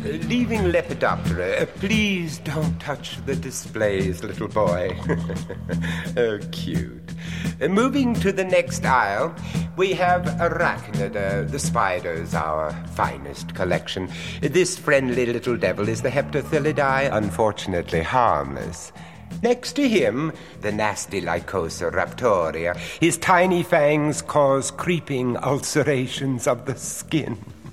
Leaving Lepidoptera, please don't touch the displays, little boy. Oh, cute. Moving to the next aisle, we have Arachnida, the spiders, our finest collection. This friendly little devil is the Heptathelidae, unfortunately harmless. Next to him, the nasty Lycosa raptoria. His tiny fangs cause creeping ulcerations of the skin.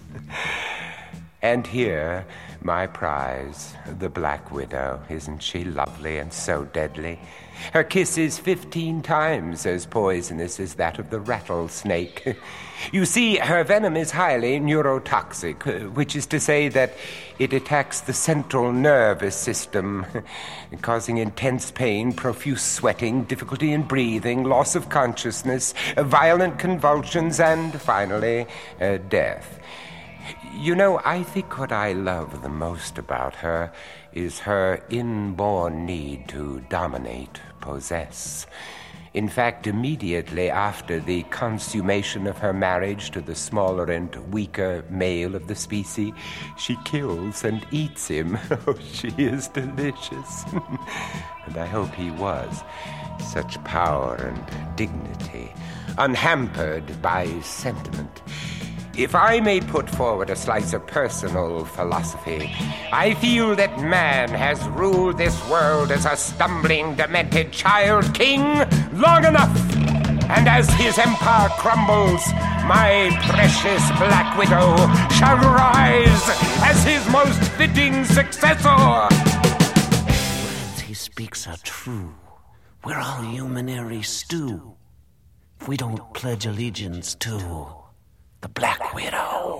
And here, my prize, the Black Widow. Isn't she lovely and so deadly? Her kiss is 15 times as poisonous as that of the rattlesnake. You see, her venom is highly neurotoxic, which is to say that it attacks the central nervous system, causing intense pain, profuse sweating, difficulty in breathing, loss of consciousness, violent convulsions, and finally, death. You know, I think what I love the most about her is her inborn need to dominate, possess. In fact, immediately after the consummation of her marriage to the smaller and weaker male of the species, she kills and eats him. Oh, she is delicious. And I hope he was. Such power and dignity, unhampered by sentiment. If I may put forward a slice of personal philosophy, I feel that man has ruled this world as a stumbling, demented child king long enough. And as his empire crumbles, my precious Black Widow shall rise as his most fitting successor. Words he speaks are true. We're all humanary stew. If we don't pledge allegiance to the Black Widow.